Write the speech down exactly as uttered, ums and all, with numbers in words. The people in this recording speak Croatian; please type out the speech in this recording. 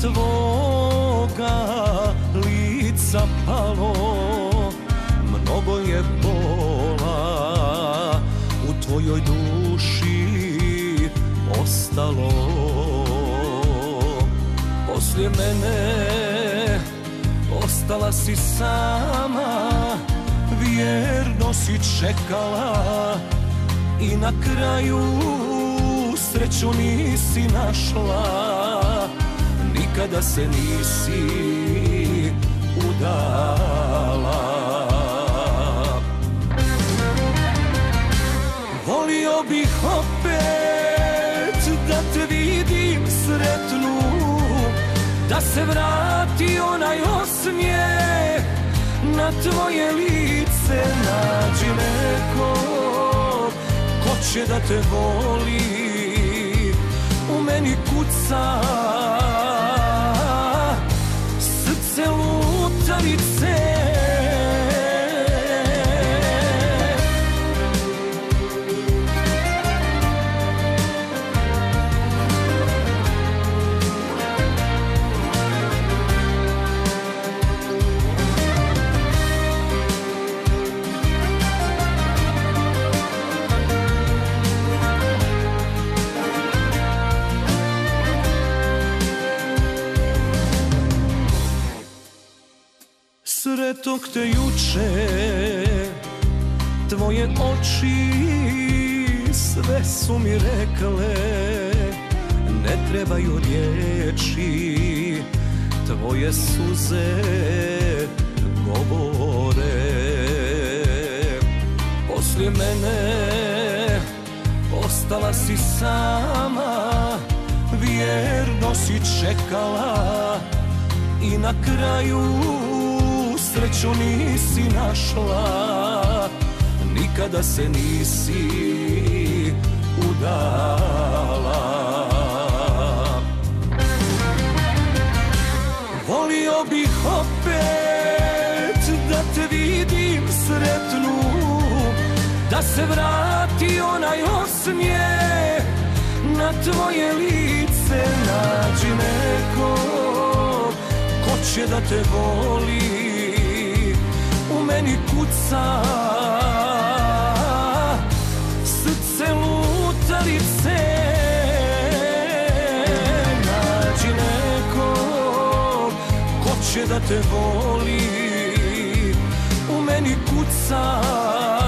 tvoga lica palo, mnogo je bola u tvojoj duši ostalo. Poslije mene ostala si sama, vjerno si čekala i na kraju sreću nisi našla, nikada se nisi udala. Volio bih opet da te vidim sretnu, da se vrati onaj osmijeh na tvoje lice. Nađi nekog ko će da te voli, u meni kuca srce lutalice. Sretog te juče, tvoje oči sve su mi rekle, ne trebaju riječi, tvoje suze govore. Poslije mene ostala si sama, vjerno si čekala i na kraju sreću nisi našla, nikada se nisi udala. Volio bih opet da te vidim sretnu, da se vrati onaj osmijeh na tvoje lice. Nađi nekog ko će da te voli, u meni kuca srce lutalice. Nađi nekog ko će da te voli, u meni kuca